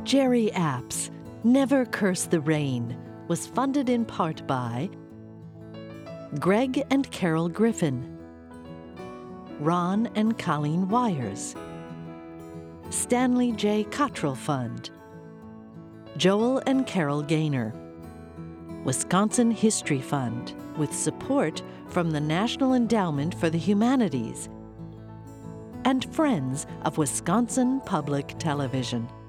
Jerry Apps' Never Curse the Rain was funded in part by Greg and Carol Griffin, Ron and Colleen Wires, Stanley J. Cottrell Fund, Joel and Carol Gaynor, Wisconsin History Fund, with support from the National Endowment for the Humanities, and Friends of Wisconsin Public Television.